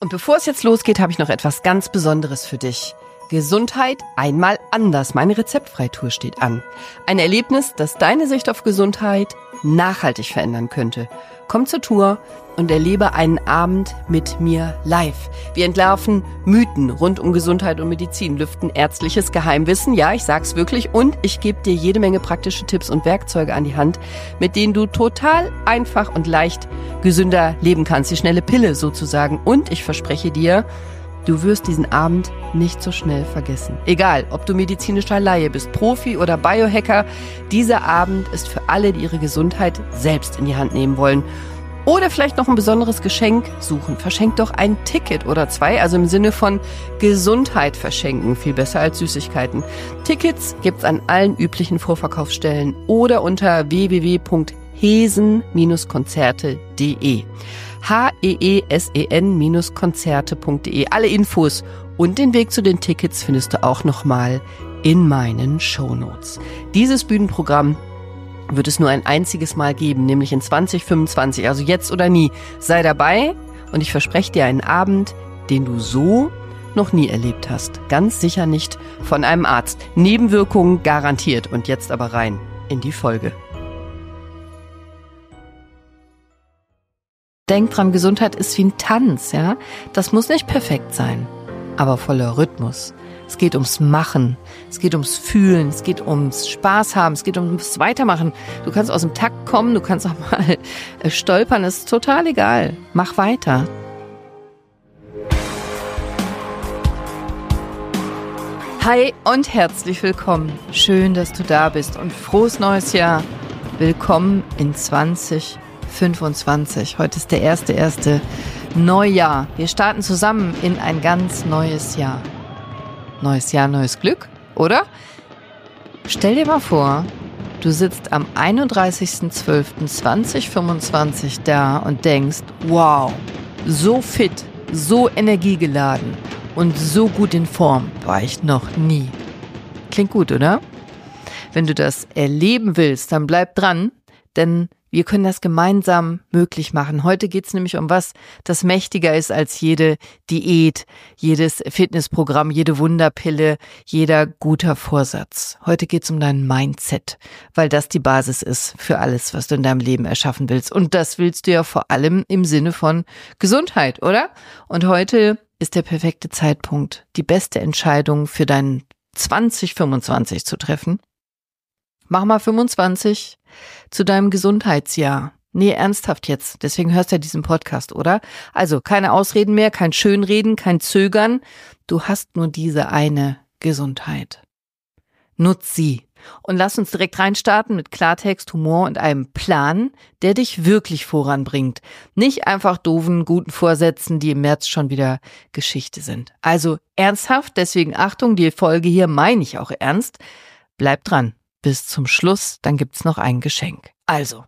Und bevor es jetzt losgeht, habe ich noch etwas ganz Besonderes für dich. Gesundheit einmal anders. Meine Rezeptfreitour steht an. Ein Erlebnis, das deine Sicht auf Gesundheit nachhaltig verändern könnte. Komm zur Tour und erlebe einen Abend mit mir live. Wir entlarven Mythen rund um Gesundheit und Medizin, lüften ärztliches Geheimwissen, ja, ich sag's wirklich, und ich gebe dir jede Menge praktische Tipps und Werkzeuge an die Hand, mit denen du total einfach und leicht gesünder leben kannst. Die schnelle Pille sozusagen. Und ich verspreche dir, du wirst diesen Abend nicht so schnell vergessen. Egal, ob du medizinischer Laie bist, Profi oder Biohacker, dieser Abend ist für alle, die ihre Gesundheit selbst in die Hand nehmen wollen. Oder vielleicht noch ein besonderes Geschenk suchen. Verschenk doch ein Ticket oder zwei, also im Sinne von Gesundheit verschenken. Viel besser als Süßigkeiten. Tickets gibt's an allen üblichen Vorverkaufsstellen oder unter www.hesen-konzerte.de. HEESEN-konzerte.de. Alle Infos und den Weg zu den Tickets findest du auch nochmal in meinen Shownotes. Dieses Bühnenprogramm wird es nur ein einziges Mal geben, nämlich in 2025, also jetzt oder nie. Sei dabei und ich verspreche dir einen Abend, den du so noch nie erlebt hast. Ganz sicher nicht von einem Arzt. Nebenwirkungen garantiert. Und jetzt aber rein in die Folge. Denk dran, Gesundheit ist wie ein Tanz, ja. Das muss nicht perfekt sein, aber voller Rhythmus. Es geht ums Machen, es geht ums Fühlen, es geht ums Spaß haben, es geht ums Weitermachen. Du kannst aus dem Takt kommen, du kannst auch mal stolpern, ist total egal. Mach weiter. Hi und herzlich willkommen. Schön, dass du da bist und frohes neues Jahr. Willkommen in 2025. Heute ist der 1.1. Neujahr. Wir starten zusammen in ein ganz neues Jahr. Neues Jahr, neues Glück, oder? Stell dir mal vor, du sitzt am 31.12.2025 da und denkst, wow, so fit, so energiegeladen und so gut in Form war ich noch nie. Klingt gut, oder? Wenn du das erleben willst, dann bleib dran, denn wir können das gemeinsam möglich machen. Heute geht es nämlich um was, das mächtiger ist als jede Diät, jedes Fitnessprogramm, jede Wunderpille, jeder guter Vorsatz. Heute geht es um dein Mindset, weil das die Basis ist für alles, was du in deinem Leben erschaffen willst. Und das willst du ja vor allem im Sinne von Gesundheit, oder? Und heute ist der perfekte Zeitpunkt, die beste Entscheidung für dein 2025 zu treffen. Mach mal 25 zu deinem Gesundheitsjahr. Nee, ernsthaft jetzt. Deswegen hörst du ja diesen Podcast, oder? Also keine Ausreden mehr, kein Schönreden, kein Zögern. Du hast nur diese eine Gesundheit. Nutz sie. Und lass uns direkt reinstarten mit Klartext, Humor und einem Plan, der dich wirklich voranbringt. Nicht einfach doofen, guten Vorsätzen, die im März schon wieder Geschichte sind. Also ernsthaft, deswegen Achtung, die Folge hier meine ich auch ernst. Bleib dran. Bis zum Schluss, dann gibt's noch ein Geschenk. Also,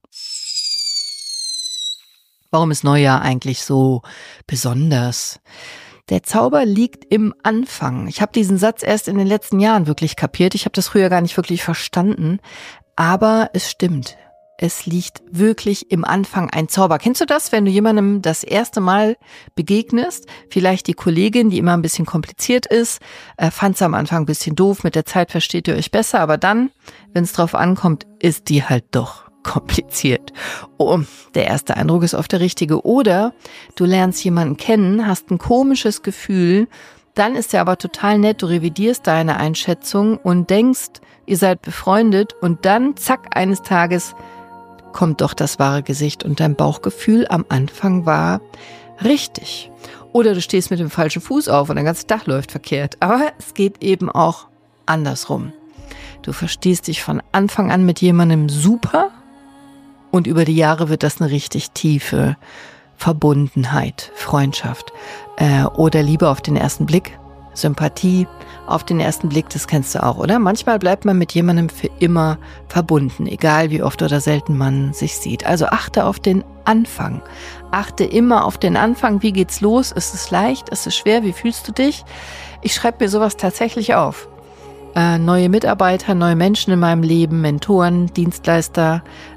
warum ist Neujahr eigentlich so besonders? Der Zauber liegt im Anfang. Ich habe diesen Satz erst in den letzten Jahren wirklich kapiert. Ich habe das früher gar nicht wirklich verstanden. Aber es stimmt. Es liegt wirklich im Anfang ein Zauber. Kennst du das, wenn du jemandem das erste Mal begegnest? Vielleicht die Kollegin, die immer ein bisschen kompliziert ist, fand es am Anfang ein bisschen doof. Mit der Zeit versteht ihr euch besser. Aber dann, wenn es drauf ankommt, ist die halt doch kompliziert. Oh, der erste Eindruck ist oft der richtige. Oder du lernst jemanden kennen, hast ein komisches Gefühl, dann ist er aber total nett, du revidierst deine Einschätzung und denkst, ihr seid befreundet und dann, zack, eines Tages kommt doch das wahre Gesicht und dein Bauchgefühl am Anfang war richtig. Oder du stehst mit dem falschen Fuß auf und der ganze Tag läuft verkehrt. Aber es geht eben auch andersrum. Du verstehst dich von Anfang an mit jemandem super und über die Jahre wird das eine richtig tiefe Verbundenheit, Freundschaft oder Liebe auf den ersten Blick, Sympathie auf den ersten Blick, das kennst du auch, oder? Manchmal bleibt man mit jemandem für immer verbunden, egal wie oft oder selten man sich sieht. Also achte auf den Anfang. Achte immer auf den Anfang. Wie geht's los? Ist es leicht? Ist es schwer? Wie fühlst du dich? Ich schreibe mir sowas tatsächlich auf. Neue Mitarbeiter, neue Menschen in meinem Leben, Mentoren, Dienstleister,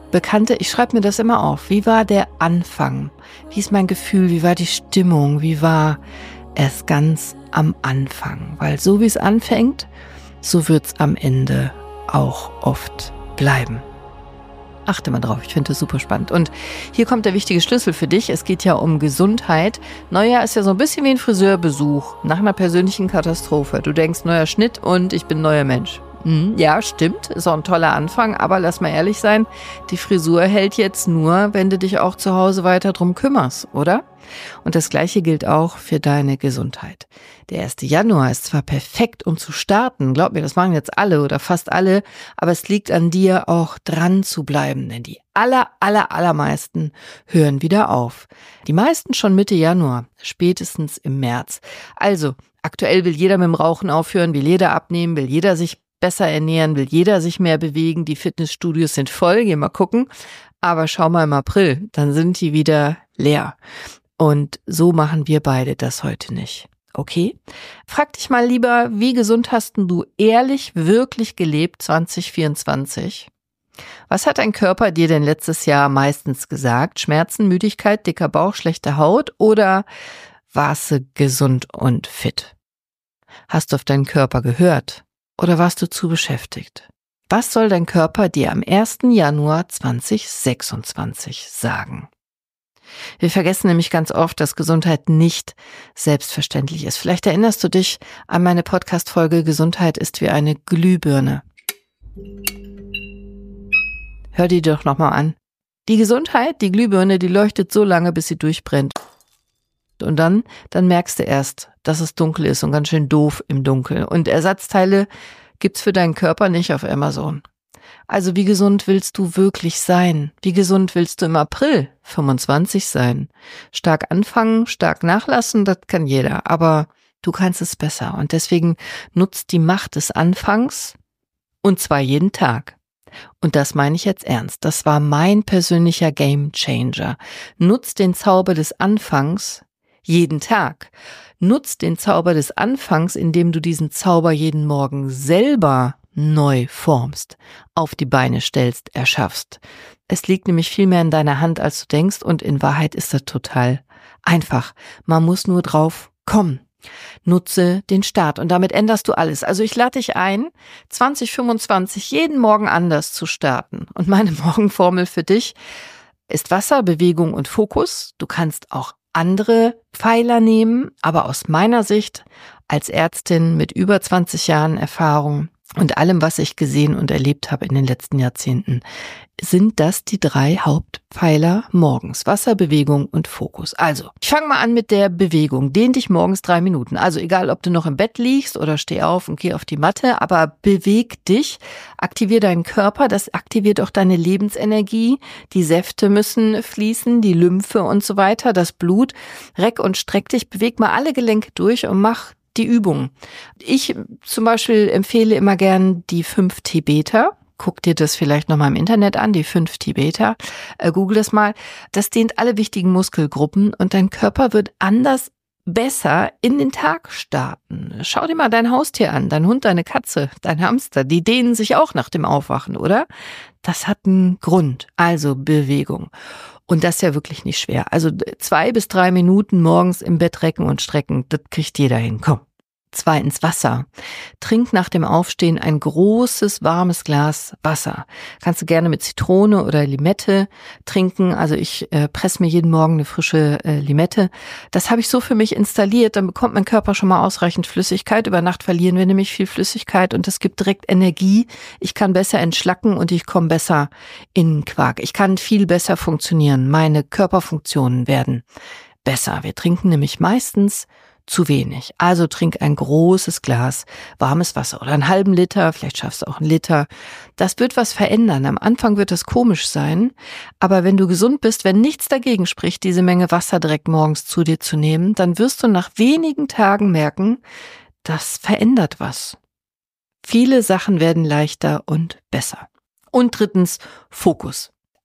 Bekannte, ich schreibe mir das immer auf. Wie war der Anfang? Wie ist mein Gefühl? Wie war die Stimmung? Wie war es ganz am Anfang? Weil so wie es anfängt, so wird es am Ende auch oft bleiben. Achte mal drauf, ich finde das super spannend. Und hier kommt der wichtige Schlüssel für dich. Es geht ja um Gesundheit. Neujahr ist ja so ein bisschen wie ein Friseurbesuch nach einer persönlichen Katastrophe. Du denkst, neuer Schnitt und ich bin neuer Mensch. Ja, stimmt, ist auch ein toller Anfang, aber lass mal ehrlich sein, die Frisur hält jetzt nur, wenn du dich auch zu Hause weiter drum kümmerst, oder? Und das Gleiche gilt auch für deine Gesundheit. Der 1. Januar ist zwar perfekt, um zu starten, glaub mir, das machen jetzt alle oder fast alle, aber es liegt an dir, auch dran zu bleiben, denn die allermeisten hören wieder auf. Die meisten schon Mitte Januar, spätestens im März. Also, aktuell will jeder mit dem Rauchen aufhören, will jeder abnehmen, will jeder sich besser ernähren, will jeder sich mehr bewegen, die Fitnessstudios sind voll, geh mal gucken, aber schau mal im April, dann sind die wieder leer. Und so machen wir beide das heute nicht. Okay? Frag dich mal lieber, wie gesund hast denn du ehrlich, wirklich gelebt 2024? Was hat dein Körper dir denn letztes Jahr meistens gesagt? Schmerzen, Müdigkeit, dicker Bauch, schlechte Haut oder warst du gesund und fit? Hast du auf deinen Körper gehört oder warst du zu beschäftigt? Was soll dein Körper dir am 1. Januar 2026 sagen? Wir vergessen nämlich ganz oft, dass Gesundheit nicht selbstverständlich ist. Vielleicht erinnerst du dich an meine Podcast-Folge Gesundheit ist wie eine Glühbirne. Hör die doch nochmal an. Die Gesundheit, die Glühbirne, die leuchtet so lange, bis sie durchbrennt. Und dann merkst du erst, dass es dunkel ist und ganz schön doof im Dunkeln. Und Ersatzteile gibt's für deinen Körper nicht auf Amazon. Also wie gesund willst du wirklich sein? Wie gesund willst du im April 25 sein? Stark anfangen, stark nachlassen, das kann jeder, aber du kannst es besser. Und deswegen nutzt die Macht des Anfangs und zwar jeden Tag. Und das meine ich jetzt ernst. Das war mein persönlicher Game Changer. Nutz den Zauber des Anfangs jeden Tag. Nutz den Zauber des Anfangs, indem du diesen Zauber jeden Morgen selber neu formst, auf die Beine stellst, erschaffst. Es liegt nämlich viel mehr in deiner Hand, als du denkst und in Wahrheit ist das total einfach. Man muss nur drauf kommen. Nutze den Start und damit änderst du alles. Also ich lade dich ein, 2025 jeden Morgen anders zu starten. Und meine Morgenformel für dich ist Wasser, Bewegung und Fokus. Du kannst auch andere Pfeiler nehmen, aber aus meiner Sicht als Ärztin mit über 20 Jahren Erfahrung und allem, was ich gesehen und erlebt habe in den letzten Jahrzehnten, sind das die 3 Hauptpfeiler morgens. Wasser, Bewegung und Fokus. Also, ich fange mal an mit der Bewegung. Dehn dich morgens 3 Minuten. Also egal, ob du noch im Bett liegst oder steh auf und geh auf die Matte, aber beweg dich, aktivier deinen Körper, das aktiviert auch deine Lebensenergie. Die Säfte müssen fließen, die Lymphe und so weiter, das Blut. Reck und streck dich, beweg mal alle Gelenke durch und mach die Übung. Ich zum Beispiel empfehle immer gern die 5 Tibeter. Guck dir das vielleicht nochmal im Internet an, die 5 Tibeter. Google das mal. Das dehnt alle wichtigen Muskelgruppen und dein Körper wird anders, besser in den Tag starten. Schau dir mal dein Haustier an, dein Hund, deine Katze, dein Hamster. Die dehnen sich auch nach dem Aufwachen, oder? Das hat einen Grund. Also Bewegung. Und das ist ja wirklich nicht schwer. Also 2 bis 3 Minuten morgens im Bett recken und strecken, das kriegt jeder hin. Komm. 2. Wasser. Trink nach dem Aufstehen ein großes, warmes Glas Wasser. Kannst du gerne mit Zitrone oder Limette trinken. Also ich presse mir jeden Morgen eine frische Limette. Das habe ich so für mich installiert. Dann bekommt mein Körper schon mal ausreichend Flüssigkeit. Über Nacht verlieren wir nämlich viel Flüssigkeit und das gibt direkt Energie. Ich kann besser entschlacken und ich komme besser in den Quark. Ich kann viel besser funktionieren. Meine Körperfunktionen werden besser. Wir trinken nämlich meistens zu wenig. Also trink ein großes Glas warmes Wasser oder einen halben Liter, vielleicht schaffst du auch einen Liter. Das wird was verändern. Am Anfang wird das komisch sein, aber wenn du gesund bist, wenn nichts dagegen spricht, diese Menge Wasser direkt morgens zu dir zu nehmen, dann wirst du nach wenigen Tagen merken, das verändert was. Viele Sachen werden leichter und besser. Und 3. Fokus.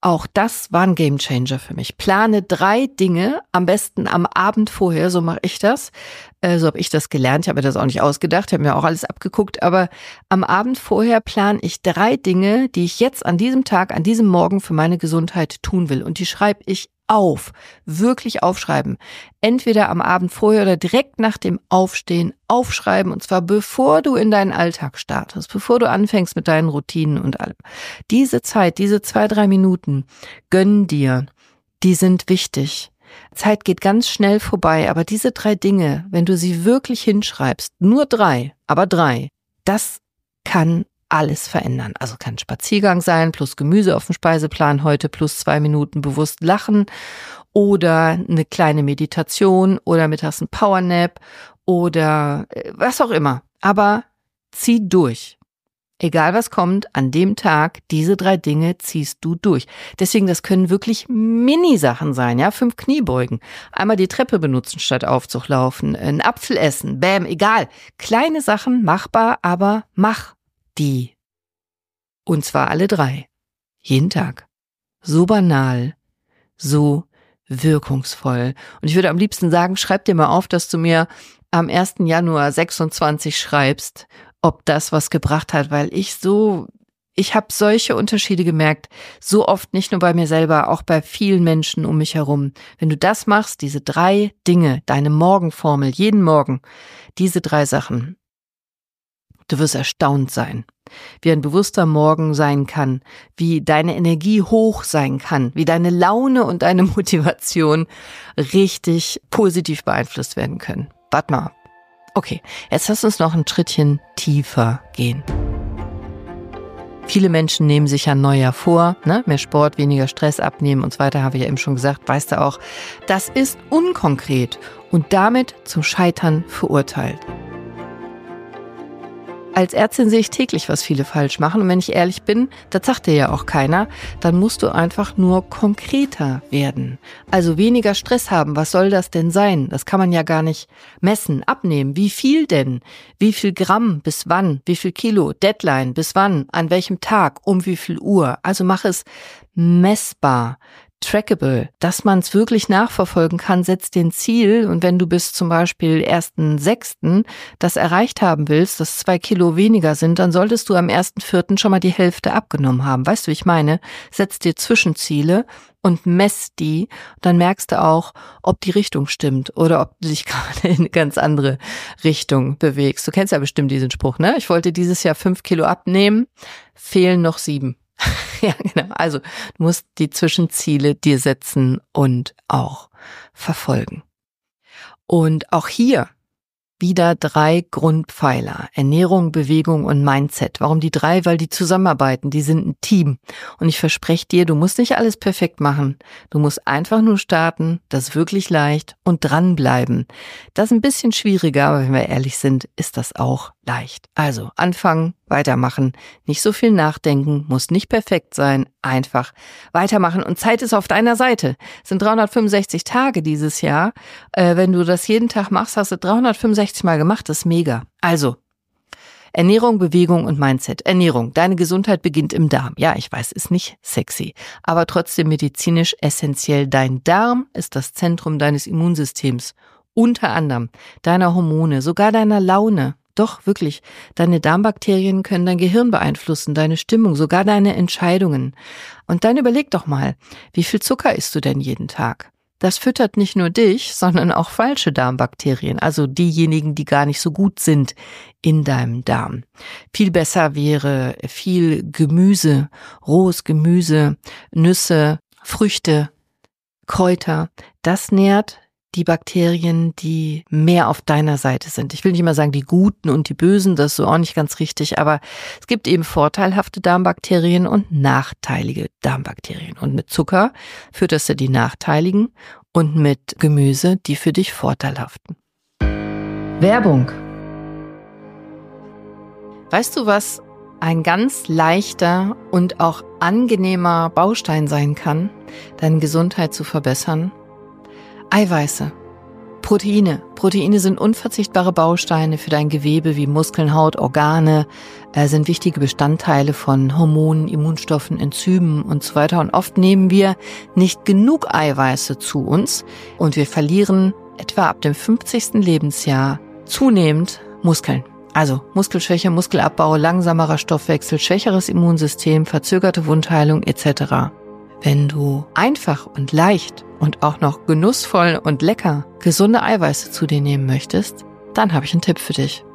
Auch das war ein Gamechanger für mich. Plane 3 Dinge, am besten am Abend vorher, so mache ich das. So habe ich das gelernt, ich habe mir das auch nicht ausgedacht, ich habe mir auch alles abgeguckt, aber am Abend vorher plane ich 3 Dinge, die ich jetzt an diesem Tag, an diesem Morgen für meine Gesundheit tun will. Und die schreibe ich auf, wirklich aufschreiben. Entweder am Abend vorher oder direkt nach dem Aufstehen aufschreiben, und zwar bevor du in deinen Alltag startest, bevor du anfängst mit deinen Routinen und allem. Diese Zeit, diese 2-3 Minuten, gönn dir, die sind wichtig. Zeit geht ganz schnell vorbei, aber diese 3 Dinge, wenn du sie wirklich hinschreibst, nur 3, aber 3, das kann alles verändern. Also kann Spaziergang sein, plus Gemüse auf dem Speiseplan heute, plus 2 Minuten bewusst lachen oder eine kleine Meditation oder mittags ein Powernap oder was auch immer. Aber zieh durch. Egal was kommt, an dem Tag, diese 3 Dinge ziehst du durch. Deswegen, das können wirklich Mini-Sachen sein, ja, 5 Kniebeugen. Einmal die Treppe benutzen statt Aufzug laufen, einen Apfel essen, bam, egal. Kleine Sachen, machbar, aber mach die. Und zwar alle 3. Jeden Tag. So banal, so wirkungsvoll. Und ich würde am liebsten sagen, schreib dir mal auf, dass du mir am 1. Januar 26 schreibst, ob das was gebracht hat, weil ich habe solche Unterschiede gemerkt, so oft nicht nur bei mir selber, auch bei vielen Menschen um mich herum. Wenn du das machst, diese 3 Dinge, deine Morgenformel, jeden Morgen, diese 3 Sachen, du wirst erstaunt sein, wie ein bewusster Morgen sein kann, wie deine Energie hoch sein kann, wie deine Laune und deine Motivation richtig positiv beeinflusst werden können. Warte mal. Okay, jetzt lass uns noch ein Schrittchen tiefer gehen. Viele Menschen nehmen sich ja Neujahr vor, ne? Mehr Sport, weniger Stress abnehmen und so weiter, habe ich ja eben schon gesagt, weißt du auch. Das ist unkonkret und damit zum Scheitern verurteilt. Als Ärztin sehe ich täglich, was viele falsch machen. Und wenn ich ehrlich bin, das sagt dir ja auch keiner, dann musst du einfach nur konkreter werden. Also weniger Stress haben. Was soll das denn sein? Das kann man ja gar nicht messen, abnehmen. Wie viel denn? Wie viel Gramm bis wann? Wie viel Kilo? Deadline bis wann? An welchem Tag? Um wie viel Uhr? Also mach es messbar. Trackable, dass man es wirklich nachverfolgen kann, setzt den Ziel, und wenn du bis zum Beispiel 1.6. das erreicht haben willst, dass 2 Kilo weniger sind, dann solltest du am 1.4. schon mal die Hälfte abgenommen haben. Weißt du, wie ich meine? Setz dir Zwischenziele und mess die, dann merkst du auch, ob die Richtung stimmt oder ob du dich gerade in eine ganz andere Richtung bewegst. Du kennst ja bestimmt diesen Spruch, ne? Ich wollte dieses Jahr 5 Kilo abnehmen, fehlen noch 7. Ja, genau. Also du musst die Zwischenziele dir setzen und auch verfolgen. Und auch hier wieder 3 Grundpfeiler. Ernährung, Bewegung und Mindset. Warum die 3? Weil die zusammenarbeiten. Die sind ein Team. Und ich verspreche dir, du musst nicht alles perfekt machen. Du musst einfach nur starten, das ist wirklich leicht, und dranbleiben. Das ist ein bisschen schwieriger, aber wenn wir ehrlich sind, ist das auch leicht. Also anfangen, weitermachen, nicht so viel nachdenken, muss nicht perfekt sein, einfach weitermachen. Und Zeit ist auf deiner Seite. Es sind 365 Tage dieses Jahr. Wenn du das jeden Tag machst, hast du 365 Mal gemacht, das ist mega. Also Ernährung, Bewegung und Mindset. Ernährung, deine Gesundheit beginnt im Darm. Ja, ich weiß, ist nicht sexy, aber trotzdem medizinisch essentiell. Dein Darm ist das Zentrum deines Immunsystems, unter anderem deiner Hormone, sogar deiner Laune. Doch, wirklich, deine Darmbakterien können dein Gehirn beeinflussen, deine Stimmung, sogar deine Entscheidungen. Und dann überleg doch mal, wie viel Zucker isst du denn jeden Tag? Das füttert nicht nur dich, sondern auch falsche Darmbakterien, also diejenigen, die gar nicht so gut sind in deinem Darm. Viel besser wäre viel Gemüse, rohes Gemüse, Nüsse, Früchte, Kräuter. Das nährt die Bakterien, die mehr auf deiner Seite sind. Ich will nicht immer sagen, die Guten und die Bösen, das ist so auch nicht ganz richtig, aber es gibt eben vorteilhafte Darmbakterien und nachteilige Darmbakterien. Und mit Zucker fütterst du die nachteiligen und mit Gemüse die für dich vorteilhaften. Werbung. Weißt du, was ein ganz leichter und auch angenehmer Baustein sein kann, deine Gesundheit zu verbessern? Eiweiße. Proteine. Proteine sind unverzichtbare Bausteine für dein Gewebe wie Muskeln, Haut, Organe, sind wichtige Bestandteile von Hormonen, Immunstoffen, Enzymen und so weiter. Und oft nehmen wir nicht genug Eiweiße zu uns und wir verlieren etwa ab dem 50. Lebensjahr zunehmend Muskeln. Also Muskelschwäche, Muskelabbau, langsamerer Stoffwechsel, schwächeres Immunsystem, verzögerte Wundheilung etc. Wenn du einfach und leicht und auch noch genussvoll und lecker gesunde Eiweiße zu dir nehmen möchtest, dann habe ich einen Tipp für dich.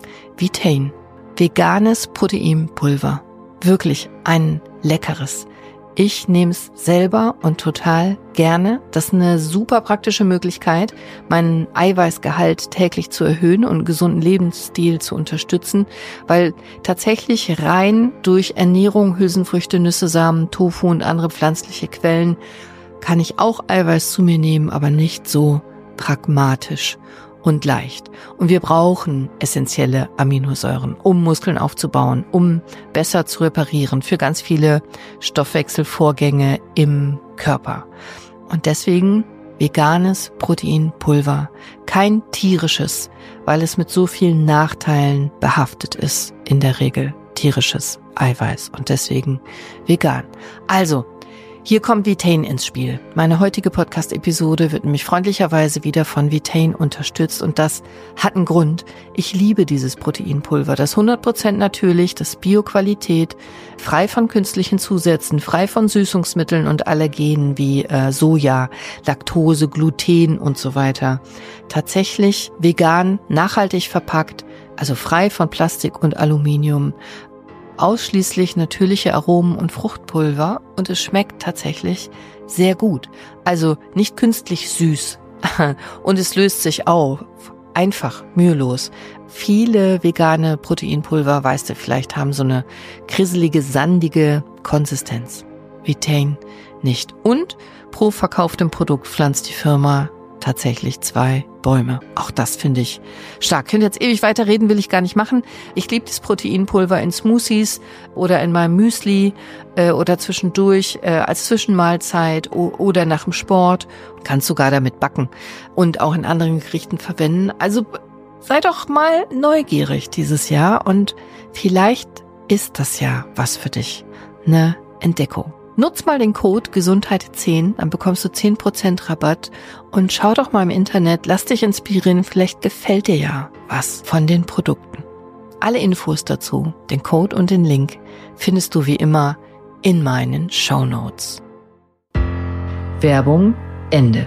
Vitain, veganes Proteinpulver. Wirklich ein leckeres. Ich nehme es selber und total gerne. Das ist eine super praktische Möglichkeit, meinen Eiweißgehalt täglich zu erhöhen und einen gesunden Lebensstil zu unterstützen, weil tatsächlich rein durch Ernährung, Hülsenfrüchte, Nüsse, Samen, Tofu und andere pflanzliche Quellen kann ich auch Eiweiß zu mir nehmen, aber nicht so pragmatisch und leicht. Und wir brauchen essentielle Aminosäuren, um Muskeln aufzubauen, um besser zu reparieren für ganz viele Stoffwechselvorgänge im Körper. Und deswegen veganes Proteinpulver, kein tierisches, weil es mit so vielen Nachteilen behaftet ist, in der Regel tierisches Eiweiß und deswegen vegan. Also, hier kommt Vitain ins Spiel. Meine heutige Podcast-Episode wird nämlich freundlicherweise wieder von Vitain unterstützt und das hat einen Grund. Ich liebe dieses Proteinpulver, das 100% natürlich, das Bio-Qualität, frei von künstlichen Zusätzen, frei von Süßungsmitteln und Allergenen wie Soja, Laktose, Gluten und so weiter. Tatsächlich vegan, nachhaltig verpackt, also frei von Plastik und Aluminium. Ausschließlich natürliche Aromen und Fruchtpulver und es schmeckt tatsächlich sehr gut. Also nicht künstlich süß und es löst sich auf. Einfach, mühelos. Viele vegane Proteinpulver, weißt du, vielleicht haben so eine krisselige, sandige Konsistenz. Vitain nicht. Und pro verkauftem Produkt pflanzt die Firma tatsächlich 2 Bäume. Auch das finde ich stark. Ich könnte jetzt ewig weiterreden, will ich gar nicht machen. Ich liebe das Proteinpulver in Smoothies oder in meinem Müsli oder zwischendurch als Zwischenmahlzeit oder nach dem Sport. Kannst sogar damit backen und auch in anderen Gerichten verwenden. Also sei doch mal neugierig dieses Jahr und vielleicht ist das ja was für dich. Eine Entdeckung. Nutz mal den Code Gesundheit10, dann bekommst du 10% Rabatt und schau doch mal im Internet, lass dich inspirieren, vielleicht gefällt dir ja was von den Produkten. Alle Infos dazu, den Code und den Link findest du wie immer in meinen Shownotes. Werbung Ende.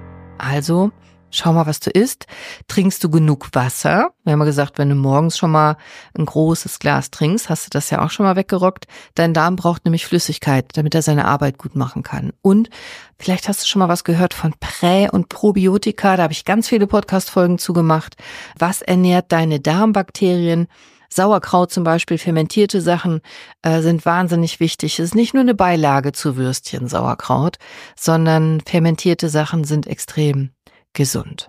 Also, schau mal, was du isst. Trinkst du genug Wasser? Wir haben ja gesagt, wenn du morgens schon mal ein großes Glas trinkst, hast du das ja auch schon mal weggerockt. Dein Darm braucht nämlich Flüssigkeit, damit er seine Arbeit gut machen kann. Und vielleicht hast du schon mal was gehört von Prä- und Probiotika. Da habe ich ganz viele Podcast-Folgen zugemacht. Was ernährt deine Darmbakterien? Sauerkraut zum Beispiel, fermentierte Sachen sind wahnsinnig wichtig. Es ist nicht nur eine Beilage zu Würstchen, Sauerkraut, sondern fermentierte Sachen sind extrem gesund.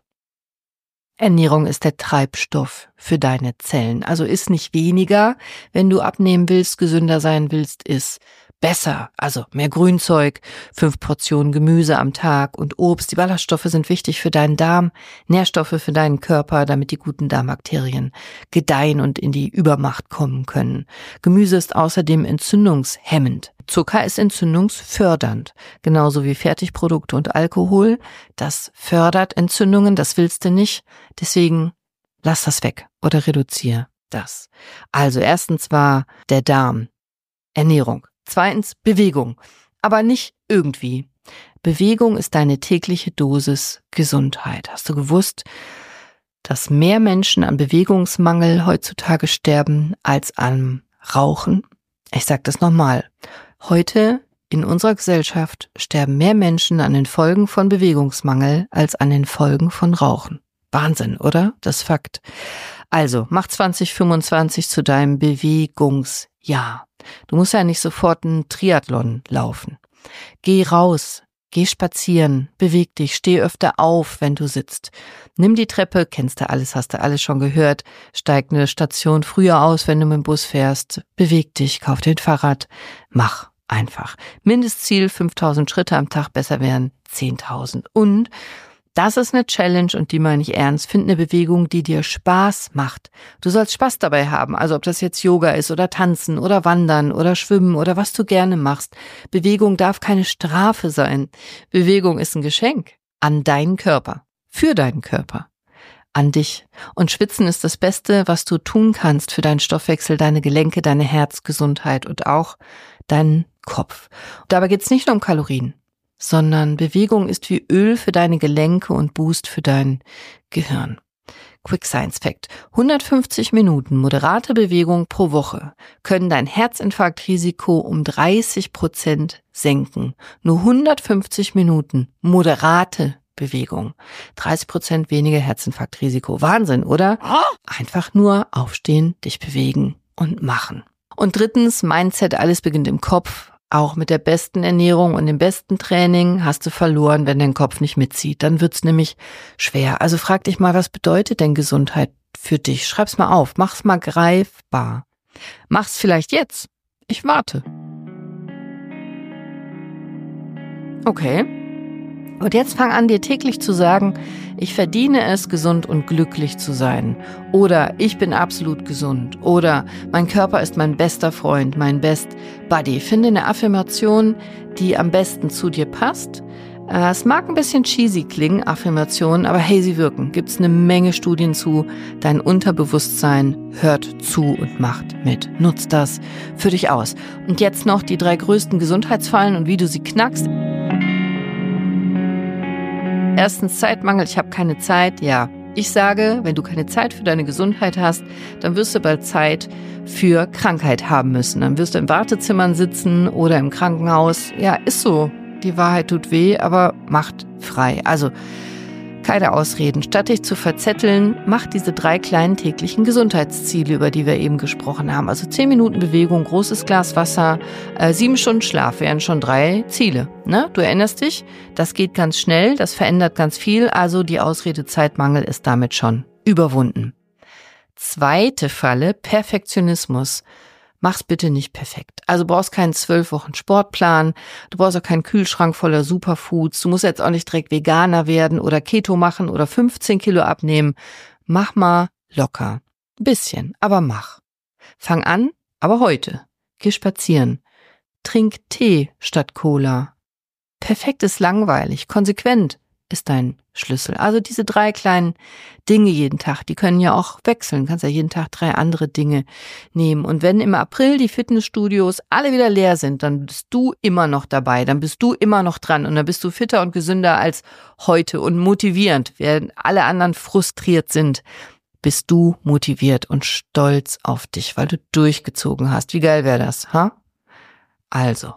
Ernährung ist der Treibstoff für deine Zellen. Also isst nicht weniger, wenn du abnehmen willst, gesünder sein willst, isst besser. Also mehr Grünzeug, 5 Portionen Gemüse am Tag und Obst. Die Ballaststoffe sind wichtig für deinen Darm, Nährstoffe für deinen Körper, damit die guten Darmbakterien gedeihen und in die Übermacht kommen können. Gemüse ist außerdem entzündungshemmend. Zucker ist entzündungsfördernd, genauso wie Fertigprodukte und Alkohol. Das fördert Entzündungen, das willst du nicht. Deswegen lass das weg oder reduziere das. Also erstens war der Darm, Ernährung. Zweitens Bewegung, aber nicht irgendwie. Bewegung ist deine tägliche Dosis Gesundheit. Hast du gewusst, dass mehr Menschen an Bewegungsmangel heutzutage sterben als am Rauchen? Ich sage das nochmal. Heute in unserer Gesellschaft sterben mehr Menschen an den Folgen von Bewegungsmangel als an den Folgen von Rauchen. Wahnsinn, oder? Das ist Fakt. Also, mach 2025 zu deinem Bewegungsjahr. Du musst ja nicht sofort einen Triathlon laufen. Geh raus, geh spazieren, beweg dich, steh öfter auf, wenn du sitzt. Nimm die Treppe, kennst du alles, hast du alles schon gehört. Steig eine Station früher aus, wenn du mit dem Bus fährst. Beweg dich, kauf dir ein Fahrrad. Mach einfach. Mindestziel 5.000 Schritte am Tag, besser wären 10.000. Und Das ist eine Challenge und die meine ich ernst. Find eine Bewegung, die dir Spaß macht. Du sollst Spaß dabei haben, also ob das jetzt Yoga ist oder Tanzen oder Wandern oder Schwimmen oder was du gerne machst. Bewegung darf keine Strafe sein. Bewegung ist ein Geschenk an deinen Körper, für deinen Körper, an dich. Und Schwitzen ist das Beste, was du tun kannst für deinen Stoffwechsel, deine Gelenke, deine Herzgesundheit und auch deinen Kopf. Dabei geht's nicht nur um Kalorien, sondern Bewegung ist wie Öl für deine Gelenke und Boost für dein Gehirn. Quick Science Fact: 150 Minuten moderate Bewegung pro Woche können dein Herzinfarktrisiko um 30% senken. Nur 150 Minuten moderate Bewegung. 30% weniger Herzinfarktrisiko. Wahnsinn, oder? Einfach nur aufstehen, dich bewegen und machen. Und drittens, Mindset, alles beginnt im Kopf. Auch mit der besten Ernährung und dem besten Training hast du verloren, wenn dein Kopf nicht mitzieht. Dann wird's nämlich schwer. Also frag dich mal, was bedeutet denn Gesundheit für dich? Schreib's mal auf, mach's mal greifbar. Mach's vielleicht jetzt. Ich warte. Okay. Und jetzt fang an, dir täglich zu sagen, ich verdiene es, gesund und glücklich zu sein. Oder ich bin absolut gesund. Oder mein Körper ist mein bester Freund, mein Best Buddy. Finde eine Affirmation, die am besten zu dir passt. Es mag ein bisschen cheesy klingen, Affirmationen, aber hey, sie wirken. Gibt's eine Menge Studien zu. Dein Unterbewusstsein hört zu und macht mit. Nutz das für dich aus. Und jetzt noch die 3 größten Gesundheitsfallen und wie du sie knackst. Erstens Zeitmangel, ich habe keine Zeit. Ja, ich sage, wenn du keine Zeit für deine Gesundheit hast, dann wirst du bald Zeit für Krankheit haben müssen. Dann wirst du in Wartezimmern sitzen oder im Krankenhaus. Ja, ist so. Die Wahrheit tut weh, aber macht frei. Also keine Ausreden. Statt dich zu verzetteln, mach diese 3 kleinen täglichen Gesundheitsziele, über die wir eben gesprochen haben. Also 10 Minuten Bewegung, großes Glas Wasser, 7 Stunden Schlaf wären schon 3 Ziele. Ne? Du erinnerst dich, das geht ganz schnell, das verändert ganz viel. Also die Ausrede Zeitmangel ist damit schon überwunden. Zweite Falle, Perfektionismus. Mach's bitte nicht perfekt. Also brauchst keinen 12 Wochen Sportplan, du brauchst auch keinen Kühlschrank voller Superfoods, du musst jetzt auch nicht direkt Veganer werden oder Keto machen oder 15 Kilo abnehmen. Mach mal locker. Ein bisschen, aber mach. Fang an, aber heute. Geh spazieren. Trink Tee statt Cola. Perfekt ist langweilig, konsequent ist dein Schlüssel. Also diese 3 kleinen Dinge jeden Tag, die können ja auch wechseln. Du kannst ja jeden Tag 3 andere Dinge nehmen. Und wenn im April die Fitnessstudios alle wieder leer sind, dann bist du immer noch dabei, dann bist du immer noch dran und dann bist du fitter und gesünder als heute und motivierend. Während alle anderen frustriert sind, bist du motiviert und stolz auf dich, weil du durchgezogen hast. Wie geil wäre das, ha? Also,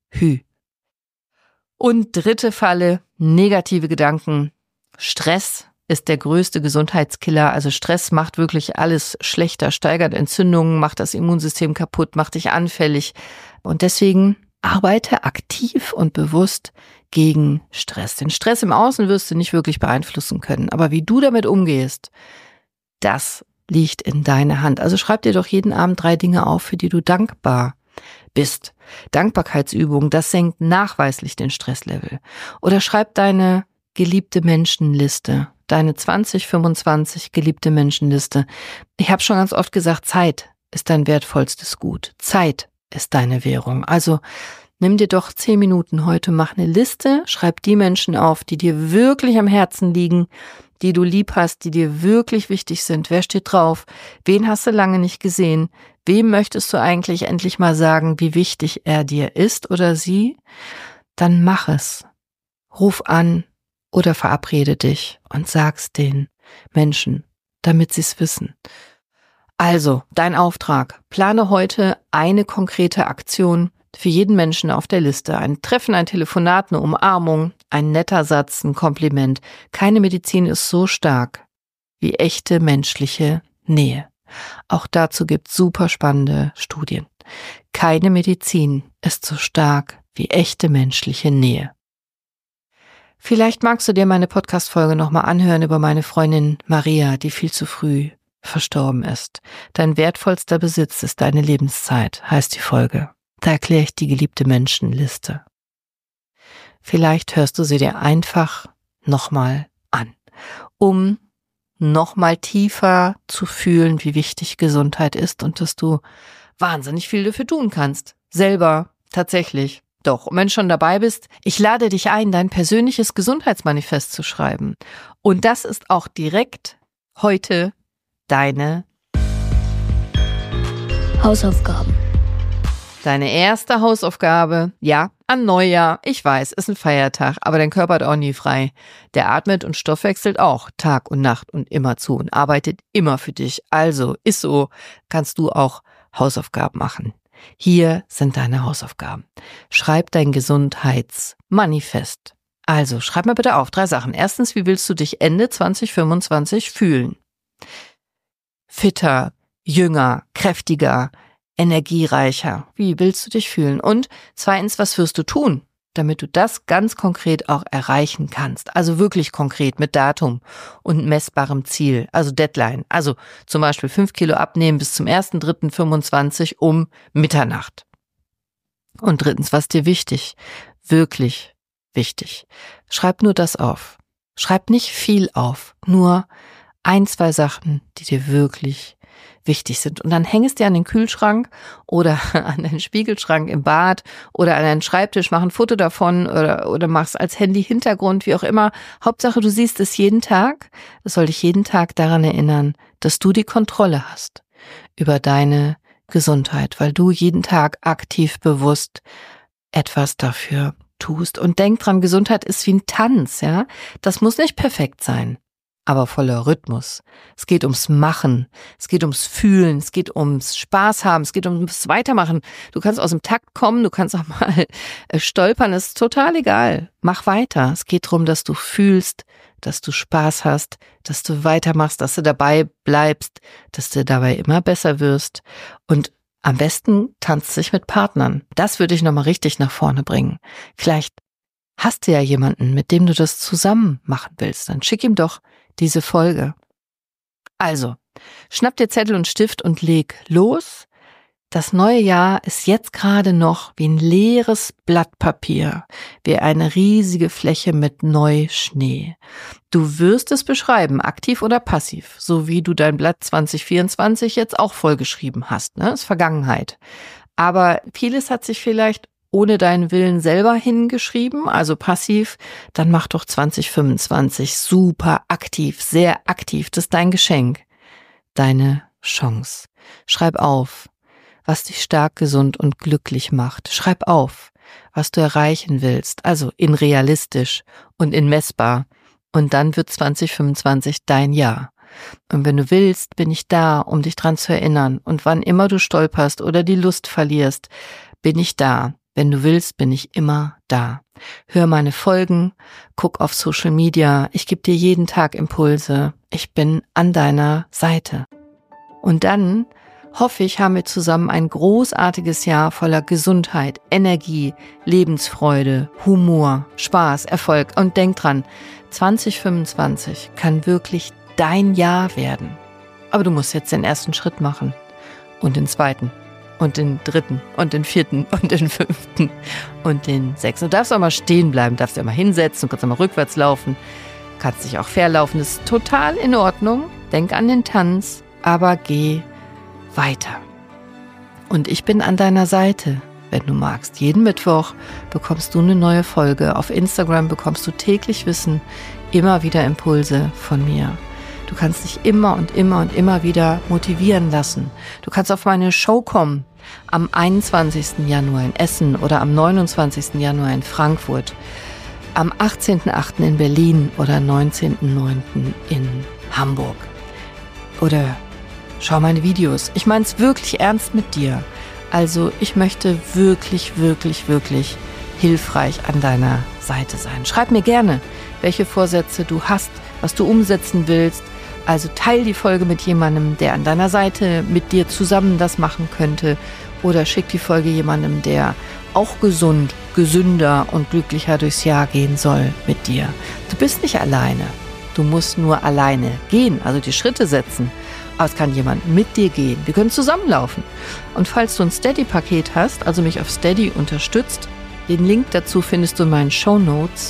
Und dritte Falle, negative Gedanken. Stress ist der größte Gesundheitskiller. Also Stress macht wirklich alles schlechter, steigert Entzündungen, macht das Immunsystem kaputt, macht dich anfällig. Und deswegen arbeite aktiv und bewusst gegen Stress. Den Stress im Außen wirst du nicht wirklich beeinflussen können. Aber wie du damit umgehst, das liegt in deiner Hand. Also schreib dir doch jeden Abend 3 Dinge auf, für die du dankbar bist. Dankbarkeitsübung, das senkt nachweislich den Stresslevel. Oder schreib deine geliebte Menschenliste, deine 2025 geliebte Menschenliste. Ich habe schon ganz oft gesagt, Zeit ist dein wertvollstes Gut. Zeit ist deine Währung. Also nimm dir doch 10 Minuten heute, mach eine Liste, schreib die Menschen auf, die dir wirklich am Herzen liegen, die du lieb hast, die dir wirklich wichtig sind. Wer steht drauf? Wen hast du lange nicht gesehen? Wem möchtest du eigentlich endlich mal sagen, wie wichtig er dir ist oder sie? Dann mach es. Ruf an oder verabrede dich und sag's den Menschen, damit sie's wissen. Also, dein Auftrag. Plane heute eine konkrete Aktion für jeden Menschen auf der Liste. Ein Treffen, ein Telefonat, eine Umarmung, ein netter Satz, ein Kompliment. Keine Medizin ist so stark wie echte menschliche Nähe. Auch dazu gibt's super spannende Studien. Keine Medizin ist so stark wie echte menschliche Nähe. Vielleicht magst du dir meine Podcast-Folge nochmal anhören über meine Freundin Maria, die viel zu früh verstorben ist. Dein wertvollster Besitz ist deine Lebenszeit, heißt die Folge. Da erkläre ich die geliebte Menschenliste. Vielleicht hörst du sie dir einfach nochmal an, um nochmal tiefer zu fühlen, wie wichtig Gesundheit ist und dass du wahnsinnig viel dafür tun kannst. Selber, tatsächlich. Doch, und wenn du schon dabei bist, ich lade dich ein, dein persönliches Gesundheitsmanifest zu schreiben. Und das ist auch direkt heute deine Hausaufgaben. Deine erste Hausaufgabe, ja, an Neujahr. Ich weiß, ist ein Feiertag, aber dein Körper hat auch nie frei. Der atmet und stoffwechselt auch Tag und Nacht und immer zu und arbeitet immer für dich. Also, ist so, kannst du auch Hausaufgaben machen. Hier sind deine Hausaufgaben. Schreib dein Gesundheitsmanifest. Also, schreib mir bitte auf 3 Sachen. Erstens, wie willst du dich Ende 2025 fühlen? Fitter, jünger, kräftiger, energiereicher. Wie willst du dich fühlen? Und zweitens, was wirst du tun, damit du das ganz konkret auch erreichen kannst? Also wirklich konkret mit Datum und messbarem Ziel, also Deadline. Also zum Beispiel 5 Kilo abnehmen bis zum 1.3.25 um Mitternacht. Und drittens, was dir wichtig? Wirklich wichtig. Schreib nur das auf. Schreib nicht viel auf, nur 1, 2 Sachen, die dir wirklich wichtig sind. Und dann häng es dir an den Kühlschrank oder an den Spiegelschrank im Bad oder an deinen Schreibtisch, mach ein Foto davon oder mach's als Handy-Hintergrund, wie auch immer. Hauptsache, du siehst es jeden Tag. Das soll dich jeden Tag daran erinnern, dass du die Kontrolle hast über deine Gesundheit, weil du jeden Tag aktiv bewusst etwas dafür tust. Und denk dran, Gesundheit ist wie ein Tanz, ja. Das muss nicht perfekt sein, aber voller Rhythmus. Es geht ums Machen, es geht ums Fühlen, es geht ums Spaß haben, es geht ums Weitermachen. Du kannst aus dem Takt kommen, du kannst auch mal stolpern, ist total egal. Mach weiter. Es geht darum, dass du fühlst, dass du Spaß hast, dass du weitermachst, dass du dabei bleibst, dass du dabei immer besser wirst. Und am besten tanzt dich mit Partnern. Das würde ich nochmal richtig nach vorne bringen. Vielleicht hast du ja jemanden, mit dem du das zusammen machen willst. Dann schick ihm doch diese Folge. Also, schnapp dir Zettel und Stift und leg los. Das neue Jahr ist jetzt gerade noch wie ein leeres Blatt Papier, wie eine riesige Fläche mit Neuschnee. Du wirst es beschreiben, aktiv oder passiv, so wie du dein Blatt 2024 jetzt auch vollgeschrieben hast, ne? Ist Vergangenheit. Aber vieles hat sich vielleicht ohne deinen Willen selber hingeschrieben, also passiv, dann mach doch 2025 super aktiv, sehr aktiv. Das ist dein Geschenk, deine Chance. Schreib auf, was dich stark, gesund und glücklich macht. Schreib auf, was du erreichen willst, also in realistisch und in messbar. Und dann wird 2025 dein Jahr. Und wenn du willst, bin ich da, um dich dran zu erinnern. Und wann immer du stolperst oder die Lust verlierst, bin ich da. Wenn du willst, bin ich immer da. Hör meine Folgen, guck auf Social Media, ich gebe dir jeden Tag Impulse. Ich bin an deiner Seite. Und dann hoffe ich, haben wir zusammen ein großartiges Jahr voller Gesundheit, Energie, Lebensfreude, Humor, Spaß, Erfolg. Und denk dran, 2025 kann wirklich dein Jahr werden. Aber du musst jetzt den ersten Schritt machen und den zweiten. Und den 3. und den 4. und den 5. und den 6. Du darfst auch mal stehen bleiben, darfst dich auch mal hinsetzen, du kannst auch mal rückwärts laufen, kannst dich auch fair laufen, das ist total in Ordnung. Denk an den Tanz, aber geh weiter. Und ich bin an deiner Seite, wenn du magst. Jeden Mittwoch bekommst du eine neue Folge. Auf Instagram bekommst du täglich Wissen, immer wieder Impulse von mir. Du kannst dich immer und immer und immer wieder motivieren lassen. Du kannst auf meine Show kommen am 21. Januar in Essen oder am 29. Januar in Frankfurt, am 18.8. in Berlin oder 19.9. in Hamburg. Oder schau meine Videos. Ich meine es wirklich ernst mit dir. Also ich möchte wirklich, wirklich, wirklich hilfreich an deiner Seite sein. Schreib mir gerne, welche Vorsätze du hast, was du umsetzen willst. Also teil die Folge mit jemandem, der an deiner Seite mit dir zusammen das machen könnte. Oder schick die Folge jemandem, der auch gesund, gesünder und glücklicher durchs Jahr gehen soll mit dir. Du bist nicht alleine. Du musst nur alleine gehen, also die Schritte setzen. Aber es kann jemand mit dir gehen. Wir können zusammenlaufen. Und falls du ein Steady-Paket hast, also mich auf Steady unterstützt, den Link dazu findest du in meinen Shownotes.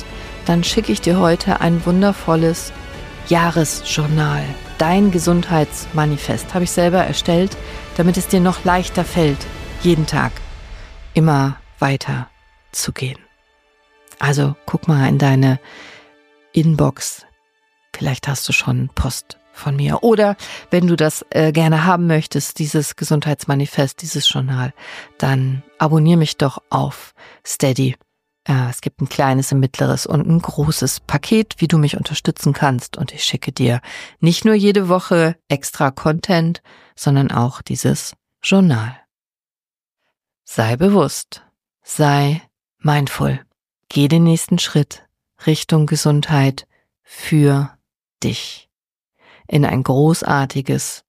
dann schicke ich dir heute ein wundervolles Jahresjournal. Dein Gesundheitsmanifest habe ich selber erstellt, damit es dir noch leichter fällt, jeden Tag immer weiter zu gehen. Also guck mal in deine Inbox. Vielleicht hast du schon Post von mir. Oder wenn du das gerne haben möchtest, dieses Gesundheitsmanifest, dieses Journal, dann abonniere mich doch auf Steady. Es gibt ein kleines, ein mittleres und ein großes Paket, wie du mich unterstützen kannst. Und ich schicke dir nicht nur jede Woche extra Content, sondern auch dieses Journal. Sei bewusst, sei mindful. Geh den nächsten Schritt Richtung Gesundheit für dich in ein großartiges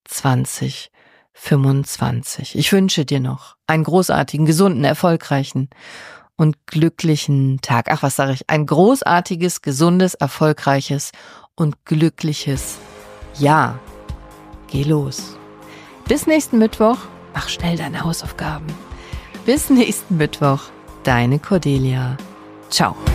2025. Ich wünsche dir noch einen großartigen, gesunden, erfolgreichen und glücklichen Tag. Ach, was sage ich? Ein großartiges, gesundes, erfolgreiches und glückliches Jahr. Geh los. Bis nächsten Mittwoch. Mach schnell deine Hausaufgaben. Bis nächsten Mittwoch. Deine Cordelia. Ciao.